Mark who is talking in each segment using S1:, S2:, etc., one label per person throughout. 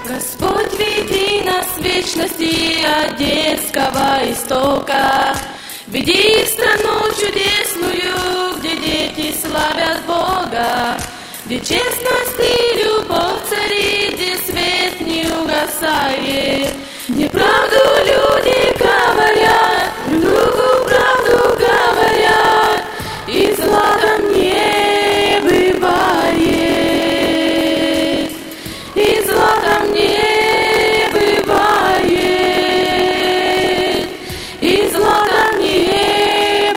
S1: Господь веди нас в вечности от детского истока. Веди в страну чудесную, где дети славят Бога, где честность и любовь царит, где свет не угасает, где правду люди говорят, друг другу правду говорят, и зла там не бывает, и зла там не бывает, и зла там не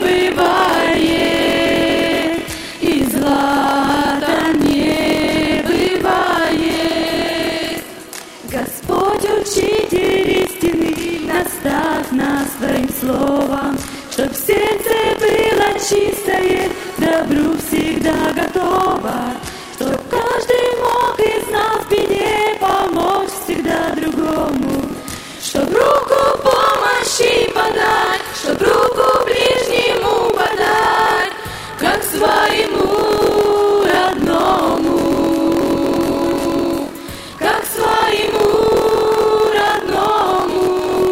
S1: бывает, и зла там не бывает. Господь, учитель истины, наставь нас своим словом, чтоб сердце было чистое, добру всегда готово, чтоб каждый мог из нас в беде помочь всегда другому, чтоб руку помощи подать, чтоб руку ближнему подать, как своему родному, как своему родному,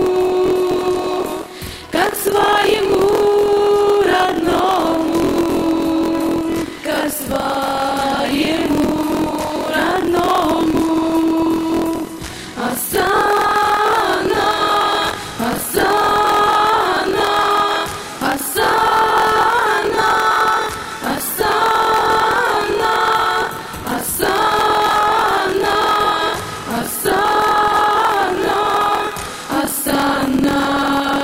S1: как своему родному, как своему родному. Осанна, Осанна, Осанна, Осанна, Осанна, Осанна, Осанна,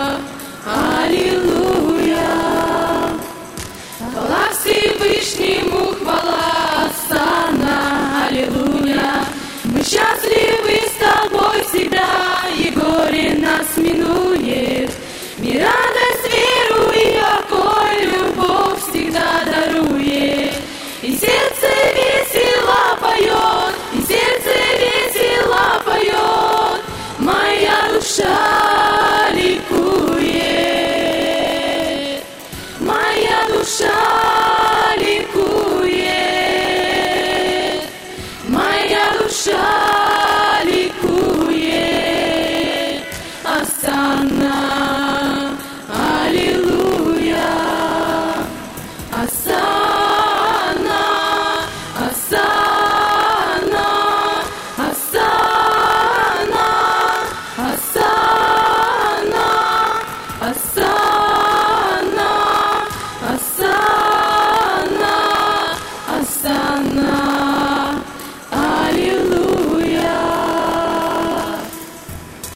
S1: аллилуйя. Хвала Всевышнему, хвала, Осанна, аллилуйя. Мы счастливы с тобой всегда, и горе нас минует. Мир, радость, веру и покой, любовь всегда дарует. И сердце весело поет, и сердце весело поет, моя душа ликует, моя душа